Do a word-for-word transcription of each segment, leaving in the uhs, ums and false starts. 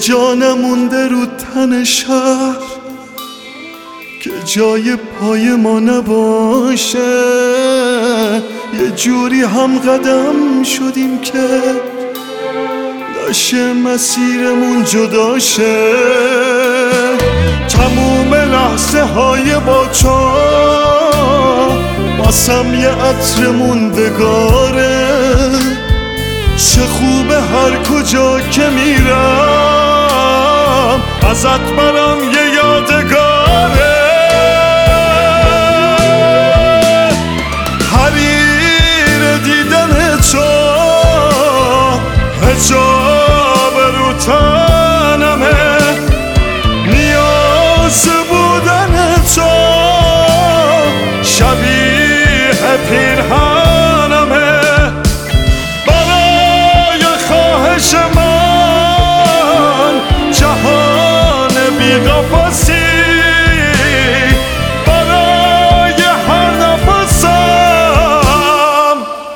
جا نمونده رو تن شهر که جای پای ما نباشه. یه جوری هم قدم شدیم که داشه مسیرمون جداشه. تموم لحظه های با چاه باسم یه عطر موندگاره. چه خوبه هر کجا که میرم ازت برام یه یادگاره. حریر دیدن تو حجاب رو تنمه. نیاز بودن تو شبیه پیرهنمه. برای خواهش من جهان بی‌قفسی، برای هر نفسم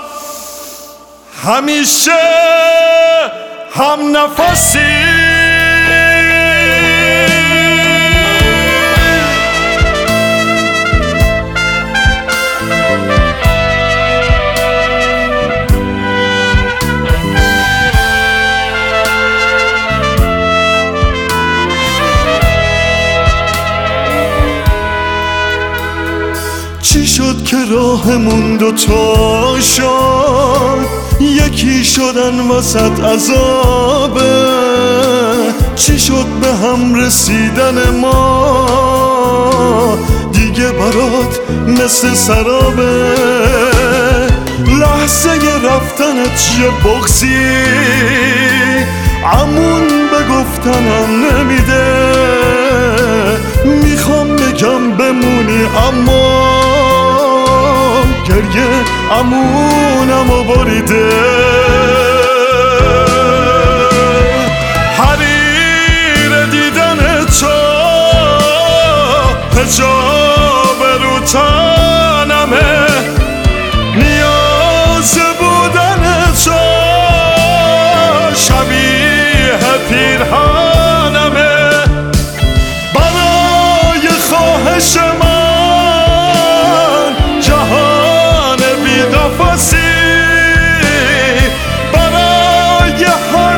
همیشه هم نفسی. چی شد که راهمون دوتا شد یکی شدن وسط عذابه. چی شد به هم رسیدن ما دیگه برات مثل سرابه. لحظه رفتنت یه بغضی عمون به گفتنم نمیده. میخوام بگم بمونی اما گریه امونمو بریده. حریر دیدن تو حجاب رو تنمه. نیاز بودن تو شبیه پیرهنمه. برای خواهش من جهان بی‌قفسی، برای هر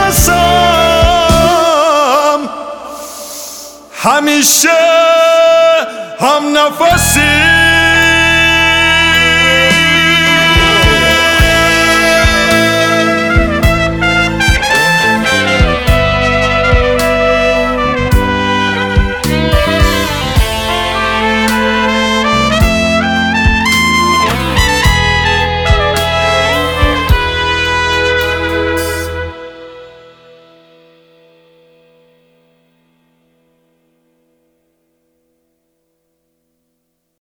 نفسم همیشه هم نفسی.